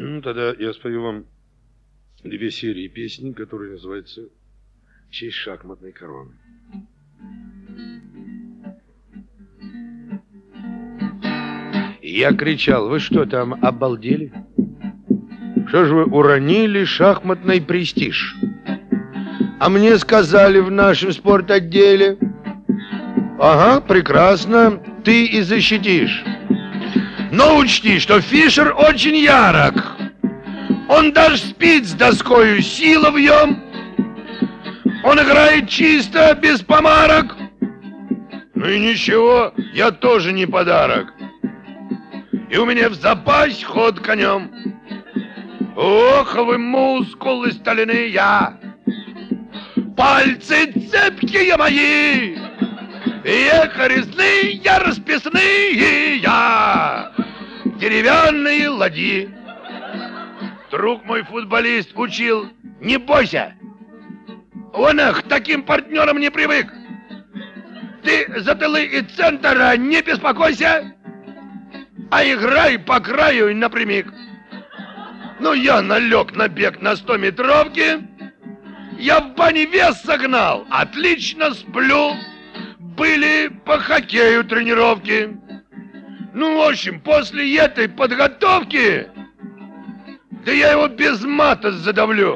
Тогда я спою вам две серии песен, которые называются «В честь шахматной короны». Я кричал: вы что там, обалдели? Что же вы уронили шахматный престиж? А мне сказали в нашем спортотделе: ага, прекрасно, ты и защитишь. Но учти, что Фишер очень ярок. Он даже спит с доскою, сила в нем. Он играет чисто, без помарок. Ну и ничего, я тоже не подарок. И у меня в запасе ход конем. Ох, вы мускулы стальные, пальцы цепкие мои, эх, резные, расписные деревянные ладьи. Друг мой футболист учил: не бойся, он к таким партнерам не привык. Ты за тылы и центра не беспокойся, а играй по краю и напрямик. Ну, я налег на бег на 100-метровке, я в бане вес согнал, отлично сплю, были по хоккею тренировки. Ну, в общем, после этой подготовки, да я его без мата задавлю.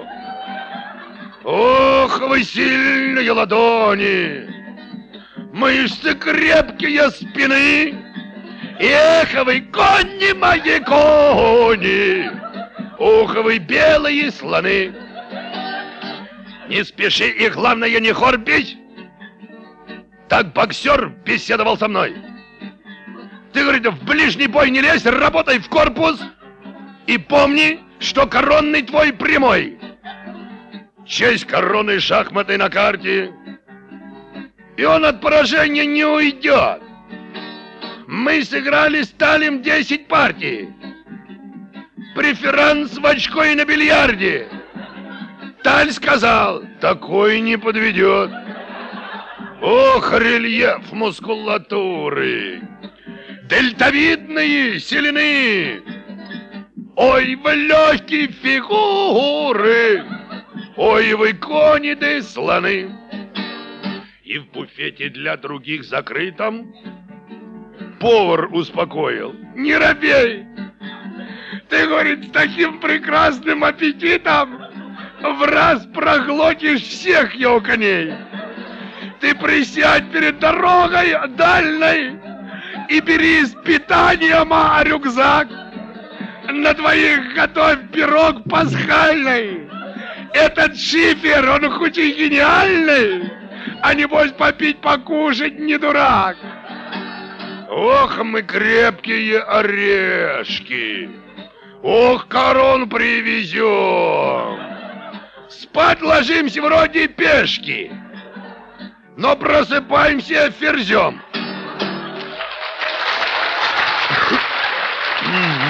Ох, вы сильные ладони, мышцы крепкие спины, эх, вы кони мои кони, ох, вы белые слоны. Не спеши и, главное, не хорбись. Так боксер беседовал со мной. Ты, говорит, в ближний бой не лезь, работай в корпус. И помни, что коронный твой прямой. Честь короны шахматы на карте. И он от поражения не уйдет. Мы сыграли с Талем 10 партий. Преферанс в очко и на бильярде. Таль сказал: такой не подведет. Ох, рельеф мускулатуры, дельтовидные сильны. Ой, вы легкие фигуры, ой, вы кони да слоны. И в буфете для других закрытом повар успокоил: не робей. Ты, говорит, с таким прекрасным аппетитом в раз проглотишь всех его коней. Ты присядь перед дорогой дальней и бери с питанием рюкзак. На двоих готовь пирог пасхальный. Этот шифер, он хоть и гениальный, а небось попить, покушать не дурак. Ох, мы крепкие орешки. Ох, корон привезем. Спать ложимся вроде пешки, но просыпаемся ферзем.